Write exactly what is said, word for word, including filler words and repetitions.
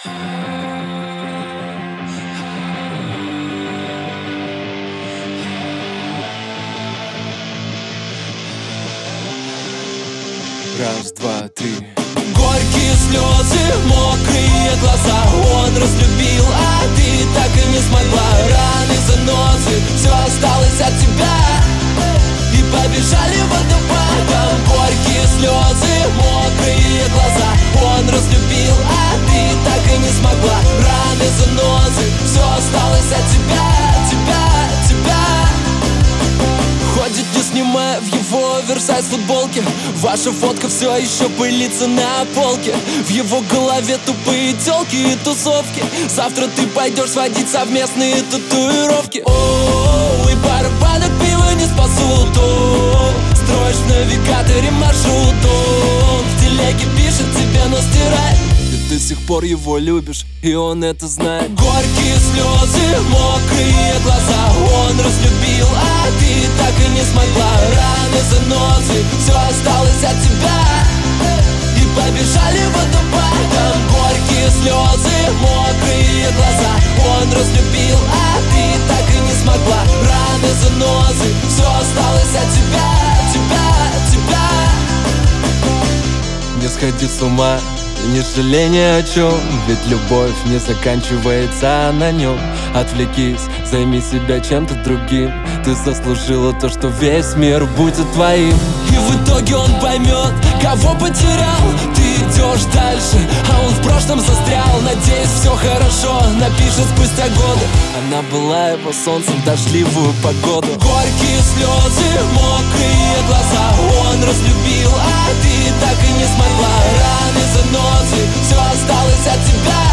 Раз, два, три. Горькие слезы, мокрые глаза. Он разлюбил, а ты так и не смогла. Раны, занозы, все осталось от тебя. И побежали водопадом. Горькие слезы, мокрые глаза. Он разлюбил, а ты так и не смогла. Раны, занозы, все осталось от тебя. Тебя, тебя. Ходит, не снимая в его оверсайз футболке. Ваша фотка все еще пылится на полке. В его голове тупые телки и тусовки. Завтра ты пойдешь сводить совместные татуировки. О, и барабанок пива не спасут. О, строишь в навигаторе маршрут. О, в телеге пишет тебе, но стирает. Ты до сих пор его любишь, и он это знает. Горькие слезы, мокрые глаза. Он разлюбил, а ты так и не смогла. Раны, занозы, все осталось от тебя. И побежали водопадом. Горькие слезы, мокрые глаза. Он разлюбил, а ты так и не смогла. Раны, занозы, все осталось от тебя. Тебя, тебя. Не сходи с ума, не жалей ни о чем, ведь любовь не заканчивается на нем. Отвлекись, займи себя чем-то другим. Ты заслужила то, что весь мир будет твоим. И в итоге он поймет, кого потерял. Ты идешь дальше, а он в прошлом застрял. Надеюсь, все хорошо, напишет спустя годы. Она была его солнцем в дождливую погоду. Горькие слезы, мокрые глаза. Он разлюбил, а ты так и не смогла. Раны, занозы, все осталось от тебя.